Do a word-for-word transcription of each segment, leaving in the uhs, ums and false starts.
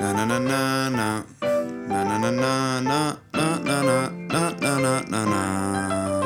Na na na na na. Na na na na na na na na na na na na.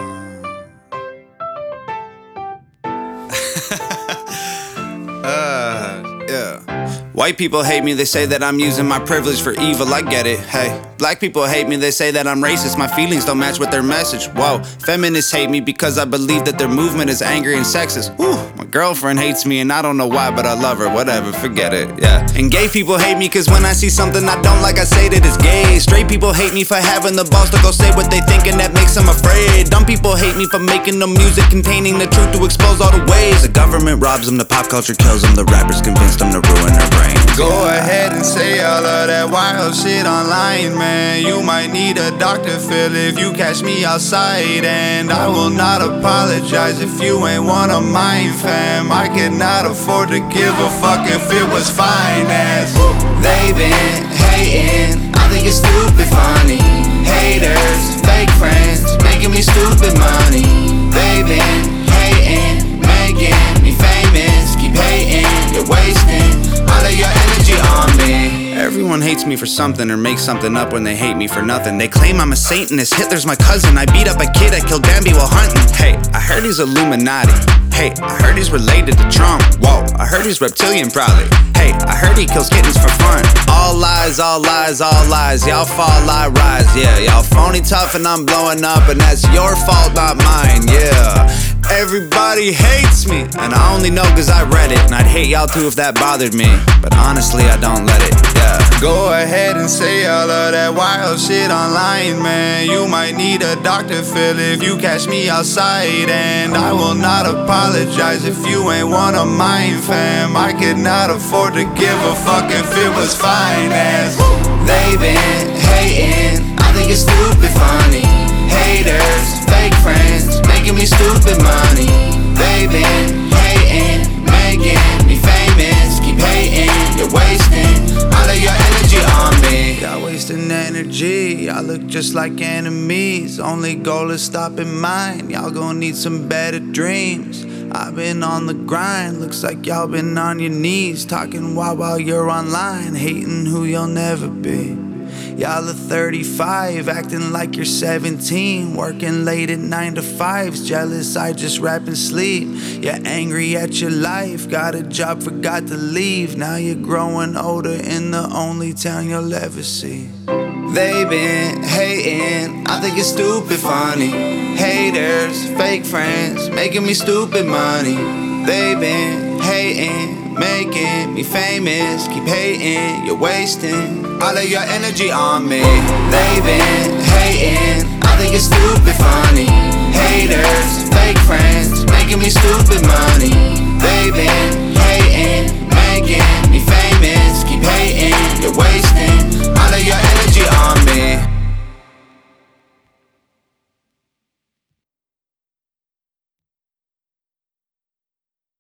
uh, yeah. White people hate me, they say that I'm using my privilege for evil, I get it, hey. Black people hate me, they say that I'm racist, my feelings don't match with their message, whoa. Feminists hate me because I believe that their movement is angry and sexist, whew. My girlfriend hates me and I don't know why, but I love her, whatever, forget it, yeah. And gay people hate me cause when I see something I don't like, I say that it's gay. Straight people hate me for having the balls to go say what they think and that makes them afraid. Dumb people hate me for making the music containing the truth to expose all the ways. The government robs them, the pop culture kills them, the rappers convince them to ruin their brains. Go ahead and say all of that wild shit online, man. You might need a doctor, Phil, if you catch me outside. And I will not apologize if you ain't one of mine, fam. I could not afford to give a fuck if it was finance. They been hating, I think it's stupid funny. Haters, fake friends, making me stupid money. They been hating, making me famous. Keep hating, you're wasting all of your energy on me. Everyone hates me for something or makes something up when they hate me for nothing. They claim I'm a Satanist, Hitler's my cousin. I beat up a kid, I killed Bambi while hunting. Hey, I heard he's Illuminati. Hey, I heard he's related to Trump. Whoa, I heard he's reptilian probably. Hey, I heard he kills kittens for fun. All lies, all lies, all lies. Y'all fall, I rise, yeah. Y'all phony tough and I'm blowing up, and that's your fault, not mine, yeah. Everybody hates me, and I only know cause I read it. And I'd hate y'all too if that bothered me, but honestly I don't let it, yeah. Go ahead and say all of that wild shit online, man. You might need a doctor, Phil, if you catch me outside. And I will not apologize if you ain't one of mine, fam. I could not afford to give a fuck if it was finance. They been hating, I think it's stupid funny. Haters, fake friends, making me stupid money. They been hating, making me famous. Keep hating, you're wasting all of your energy on me. Y'all wasting energy, y'all look just like enemies. Only goal is stopping mine, y'all gon' need some better dreams. I've been on the grind, looks like y'all been on your knees. Talking wild while you're online, hating who you'll never be. Y'all are thirty-five, acting like you're seventeen. Working late at nine to fives, jealous I just rap and sleep. You're angry at your life, got a job, forgot to leave. Now you're growing older in the only town you'll ever see. They been hating, I think it's stupid funny. Haters, fake friends, making me stupid money. They been hating, making me famous. Keep hating, you're wasting all of your energy on me. They been